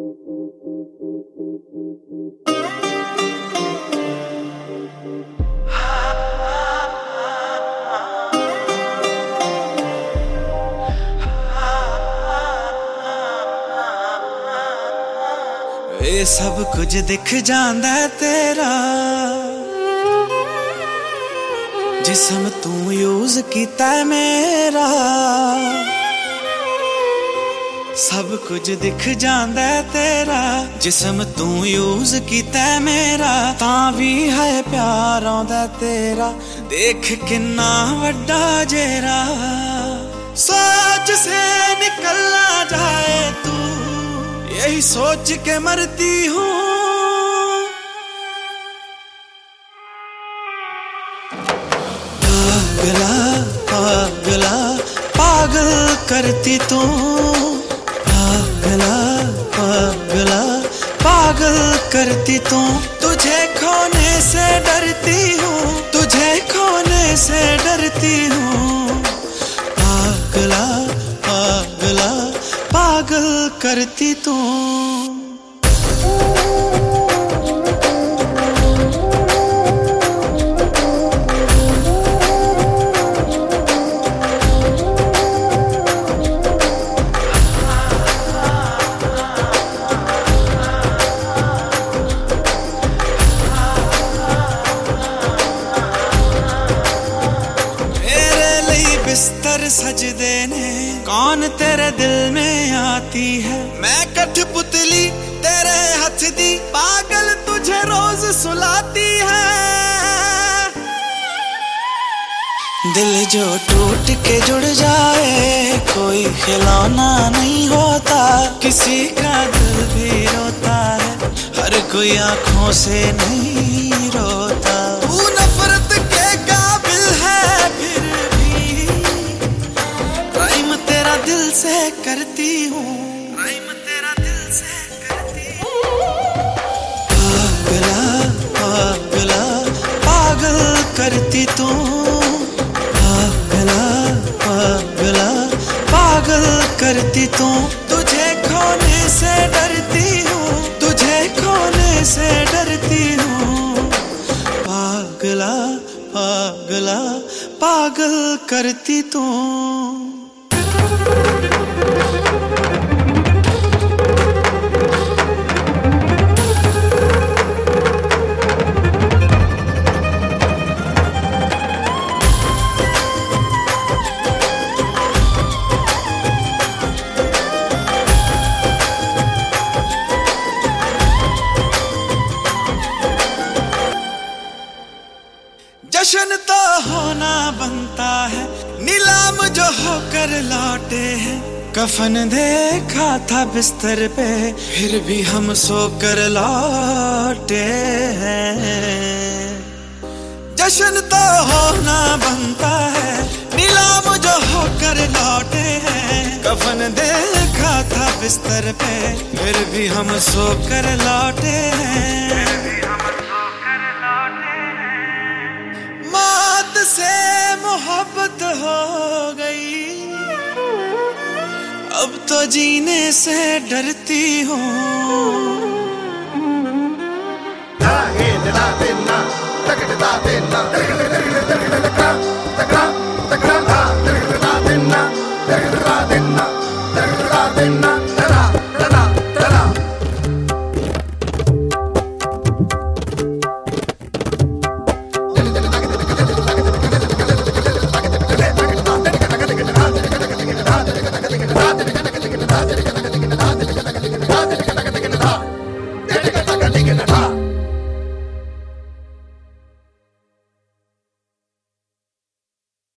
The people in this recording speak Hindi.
ਇਹ सब कुछ दिख जांदा तेरा जिसम तू यूज कीता मेरा सब कुछ दिख जांदा तेरा जिसम तू यूज कीता मेरा तां भी है प्यार आंदा तेरा देख किन्ना वड्डा जेरा सोच से निकल ना जाए तू यही सोच के मरती हूँ पागला पागला पागल करती तू पागला पागला पागल करती तू तुझे खोने से डरती हूँ तुझे खोने से डरती हूँ पागला पागला पागल करती तू बिस्तर सजदे ने कौन तेरे दिल में आती है मैं कठपुतली तेरे हाथ दी पागल तुझे रोज सुलाती है दिल जो टूट के जुड़ जाए कोई खिलौना नहीं होता किसी का दिल भी रोता है हर कोई आंखों से नहीं रोता तू नफरत के काबिल है फिर दिल से करती हूँ तेरा दिल से करती हूँ पागला पागला पागल करती तू पागला पागला पागल करती तू तुझे खोने से डरती हूँ तुझे खोने से डरती हूँ पागला पागला पागल करती तू जश्न तो होना बनता है नीलाम जो होकर लौटे हैं कफन देखा था बिस्तर पे फिर भी हम सोकर लौटे हैं जश्न तो होना बनता है नीलाम जो होकर लौटे हैं कफन देखा था बिस्तर पे फिर भी हम सोकर लौटे हैं मौत से मोहब्बत हो गई अब तो जीने से डरती हूँ ना